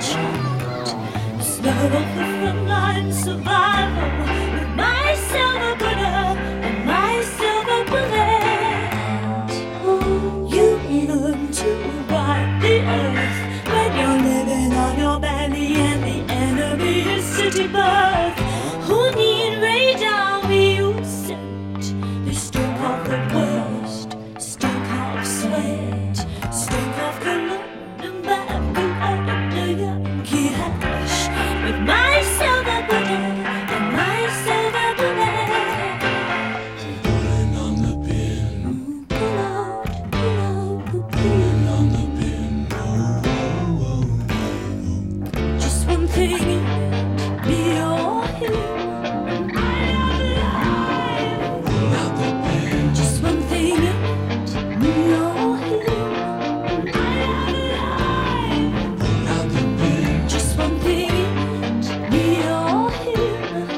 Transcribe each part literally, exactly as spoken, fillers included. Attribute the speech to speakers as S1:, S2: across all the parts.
S1: chant. Snow of the frontline survival with my silver glitter and my silver bullet. You learn to ride the earth when you're living on your belly and the enemy is city birth. Who need radar you sent? They stink of the worst, stink of sweat, stink of cologne and bamboo out of the Yankee hash. With my silver bullet and my silver bullet.
S2: Pulling on the pin,
S1: Pull out, pull out, pull, pull.
S2: pulling on the pin. Oh, oh, oh, oh.
S1: Just one thing, me or him.
S2: Pull out the pin,
S1: Just one thing, me or him.
S2: pull out the pin,
S1: Just one thing, me or him.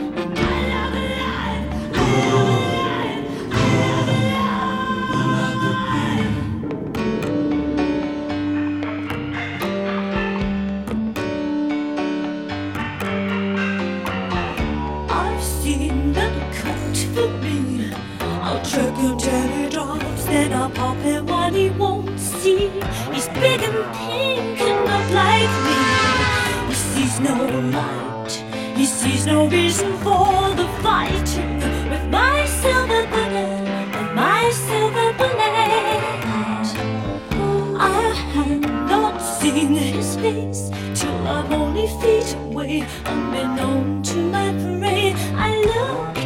S2: pull out the pin.
S1: I've seen them cut for me. I'll check your teardrops, then I'll pop him what he won't see. He's big and pink and not like me. He sees no light, he sees no reason for the fighting. With my silver bullet and my silver bullet, I had not seen his face till I'm only feet away. Unbeknown to my prey, I look